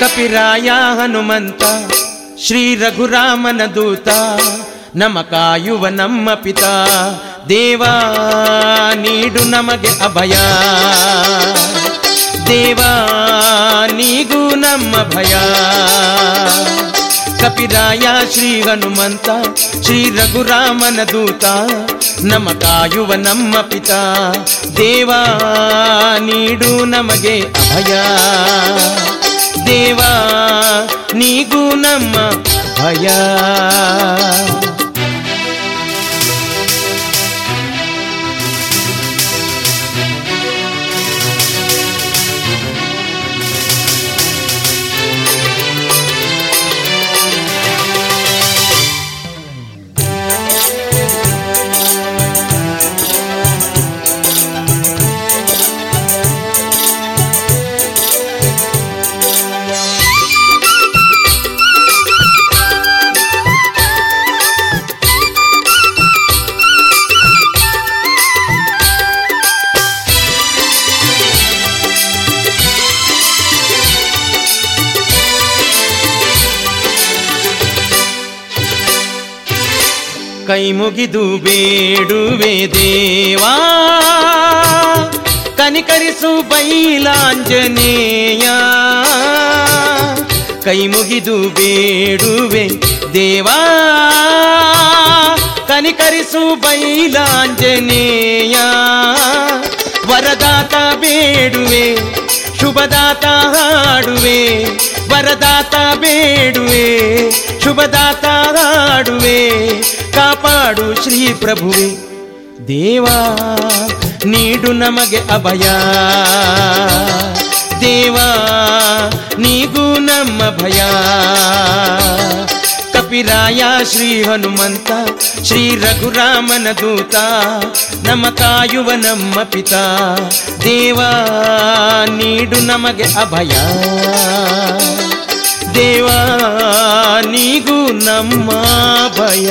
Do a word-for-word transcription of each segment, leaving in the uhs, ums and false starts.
ಕಪಿರಾಯ ಹನುಮಂತ ಶ್ರೀ ರಘುರಾಮನ ದೂತ, ನಮ ಕಾಯುವ ನಮ್ಮ ಪಿತ, ದೇವಾ ನೀಡು ನಮಗೆ ಅಭಯ, ದೇವಾ ನೀಗೂ ನಮ್ಮ ಭಯ. ಕಪಿರಾಯ ಶ್ರೀ ಹನುಮಂತ ಶ್ರೀ ರಘುರಾಮನ ದೂತ, ನಮ ಕಾಯುವ ನಮ್ಮ ಪಿತ, ದೇವಾ ನೀಡು ನಮಗೆ ಅಭಯ, ದೇವಾ ನೀಗೂ ನಮ್ಮ ಭಯ. ಕೈ ಮುಗಿದು ಬೇಡುವೆ ದೇವಾ, ಕನಿಕರಿಸು ಬೈಲಾಂಜನೇಯ. ಕೈ ಮುಗಿದು ಬೇಡುವೆ ದೇವಾ, ಕನಿಕರಿಸು ಬೈಲಾಂಜನೇಯ. ವರದಾತ ಬೇಡುವೆ, ಶುಭದಾತ ಹಾಡುವೆ, ವರದಾತ ಬೇಡುವೆ, ಶುಭದಾತ ಹಾಡುವೆ, ಕಾಪಾಡು ಶ್ರೀ ಪ್ರಭುವೆ, ದೇವಾ ನೀಡು ನಮಗೆ ಅಭಯ, ದೇವಾ ನೀಗೂ ನಮ್ಮ ಭಯ. ಕಪಿರಾಯ ಶ್ರೀ ಹನುಮಂತ ಶ್ರೀ ರಘುರಾಮನ ದೂತ, ನಮ ಕಾಯುವ ನಮ್ಮ ಪಿತ, ದೇವಾ ನೀಡು ನಮಗೆ ಅಭಯ, ದೇವಾ ನೀಗೂ ನಮ್ಮ ಭಯ.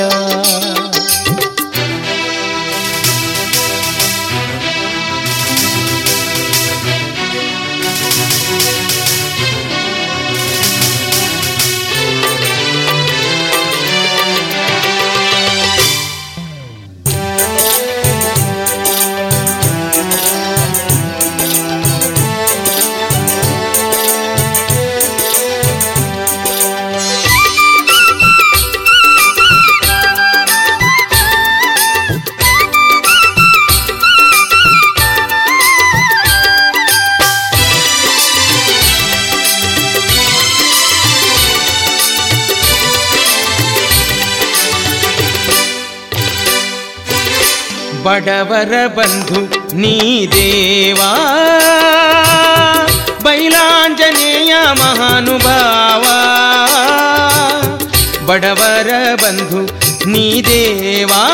ಬಡವರ ಬಂಧು ನೀ ದೇವಾ, ಬೈಲಾಂಜನೇಯ ಮಹಾನುಭಾವ. ಬಡವರ ಬಂಧು ನೀ ದೇವಾ,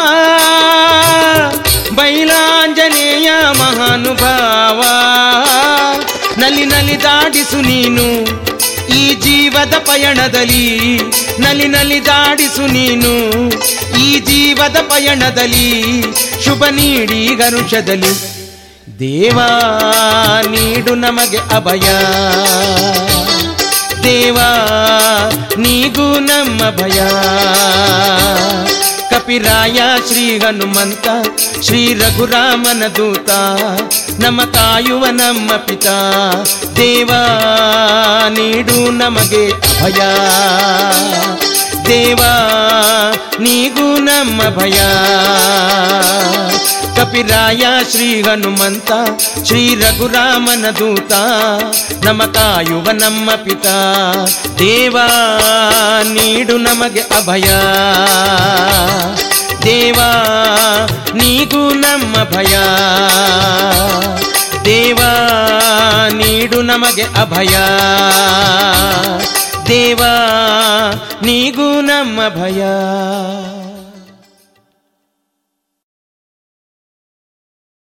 ಬೈಲಾಂಜನೇಯ ಮಹಾನುಭಾವ. ನಲಿ ನಲಿ ದಾಡಿಸು ನೀನು ಈ ಜೀವದ ಪಯಣದಲ್ಲಿ, ನಲಿ ನಲಿ ದಾಡಿಸು ನೀನು ಈ ಜೀವದ ಪಯಣದಲ್ಲಿ, ಶುಭ ನೀಡಿ ಗರುಷದಲ್ಲಿ, ದೇವಾ ನೀಡು ನಮಗೆ ಅಭಯ, ದೇವಾ ನೀಗೂ ನಮ್ಮ ಭಯ. ಕಪಿರಾಯ ಶ್ರೀ ಹನುಮಂತ ಶ್ರೀ ರಘುರಾಮನ ದೂತ, ನಮ ಕಾಯುವ ನಮ್ಮ ಪಿತ, ದೇವಾ ನೀಡು ನಮಗೆ ಅಭಯ, ದೇವಾ ನೀಗೂ ನಮ್ಮ ಭಯ. ಕಪಿರಾಯ ಶ್ರೀ ಹನುಮಂತ ಶ್ರೀ ರಘುರಾಮನ ದೂತ, ನಮ ಕಾಯುವ ನಮ್ಮ ಪಿತ, ದೇವಾ ನೀಡು ನಮಗೆ ಅಭಯ, ದೇವಾ ನೀಗೂ ನಮ್ಮ ಭಯ, ದೇವಾ ನೀಡು ನಮಗೆ ಅಭಯ, ದೇವಾ ನೀಗೂ ನಮ್ಮ ಭಯ.